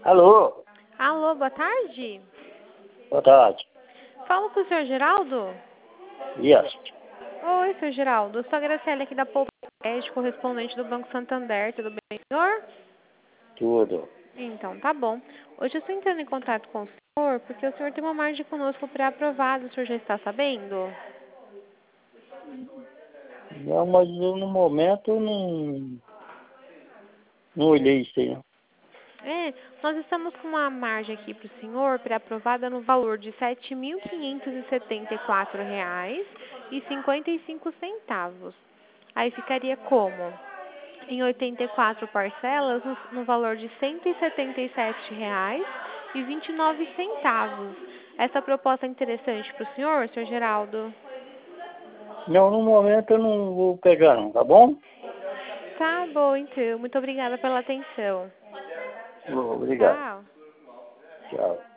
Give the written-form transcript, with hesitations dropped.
Alô, Alô, boa tarde. boa tarde. Falo com o senhor Geraldo? Yes, Oi, senhor Geraldo. Eu sou a Graciela aqui da Poupa Crédito, correspondente do Banco Santander. Tudo bem, senhor? tudo. Então, tá bom. Hoje eu estou entrando em contato com o senhor porque o senhor tem uma margem conosco pré-aprovada. O senhor já está sabendo? Não, mas eu, no momento eu não olhei isso aí, não. Nós estamos com uma margem aqui para o senhor pré-aprovada no valor de R$ 7.574,55. Aí ficaria como? Em 84 parcelas, no valor de R$ 177,29. Essa proposta é interessante para o senhor Geraldo? Não, no momento eu não vou pegar, não, tá bom? Tá bom, então. Muito obrigada pela atenção. Obrigado. Tchau. Tchau.